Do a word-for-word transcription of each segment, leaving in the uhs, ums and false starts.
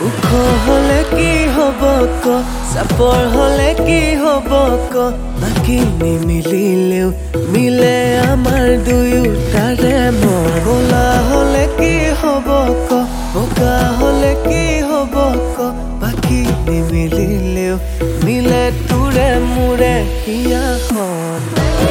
ওখ হলে কি হব ক চাপৰ হলে কি হব ক বাকি নিমিলিলেও মিলে আমাৰ দুয়োটাৰে মন ক'লা হলে কি হব ক বগা হলে কি হব ক বাকি নিমিলিলেও মিলে তোৰে মোৰে হিয়াখন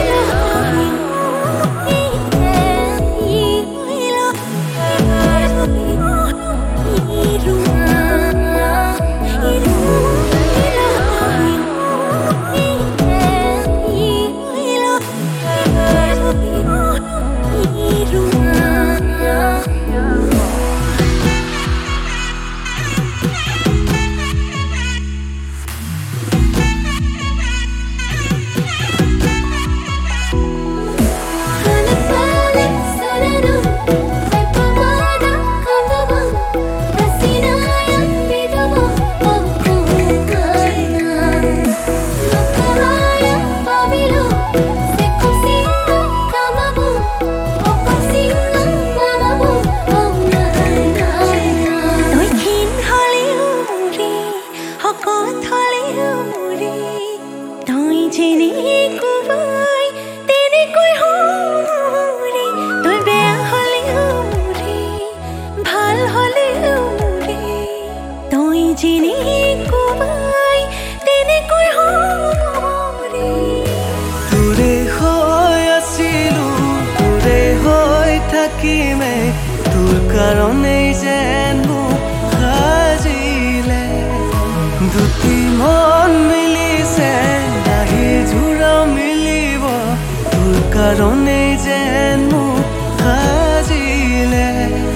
তোৰে হৈ আছিলো তোৰে হৈ থাকিমে তোৰ কাৰণেই যেন মোক সাজিলে দুটি মন মিলিছে নাহি জোৰা মিলিব তোৰ কাৰণেই যেন মোক সাজিলে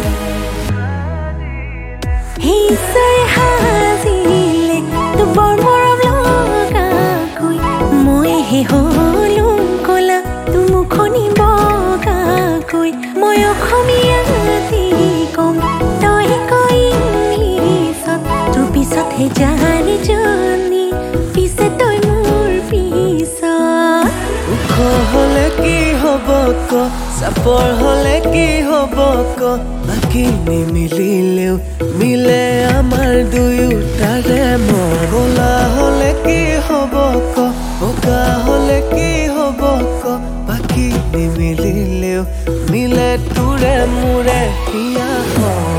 হলো কলা তুমুখনি বগাকৈ মই অসমীয়াতে কম তই কৈ ইংলিছত তোৰ পিছতহে জানি জানি পিছে তই মোৰ পিছত ওখ হলে কি হব ক চাপৰ হলে কি হব ক বাকি নিমিলিলেও মিলে আমাৰ দুয়োটাৰে মন ক'লা হলে কি হব ক বগা হলে কি হব ক বাকি নিমিলিলেও মিলে তোৰে মোৰে হিয়াখন